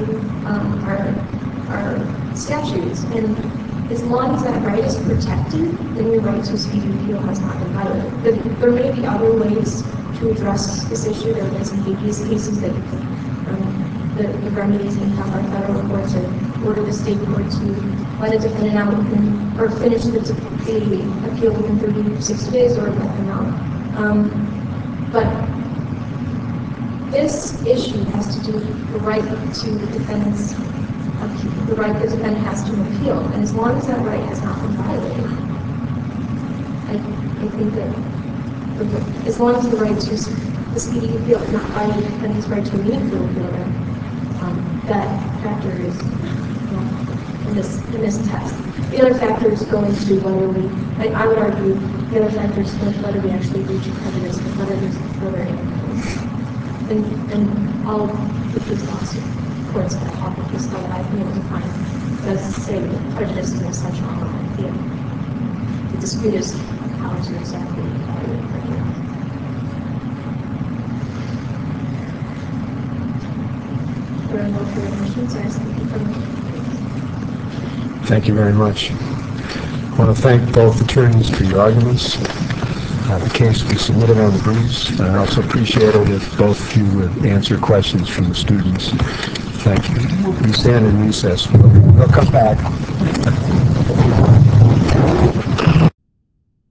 our statutes. And as long as that right is protected, then your right to a speedy appeal has not been violated. There may be other ways to address this issue. There have been some habeas cases that the remedies being held by federal courts or order the state court to let a defendant out within, or finish the appeal within 30 to 60 days or let them out. But this issue has to do with the right to the defendant's the right the defendant has to appeal. And as long as that right has not been violated, I think that as long as the right to the speedy appeal is not violated, the defendant's right to a meaningful appeal, that factor is in this test. The other factors go into whether I would argue the other factors go into whether we actually reach prejudice, whether there's further influence. And all the case laws courts that all the case law that I've been able to find does say that prejudice is an essential element. The dispute is how to exactly evaluate prejudice. There are no further questions. I ask that you come. Thank you very much. I want to thank both attorneys for your arguments. The case will be submitted on the briefs, and I also appreciate it if both of you would answer questions from the students. Thank you. We stand in recess. We'll come back.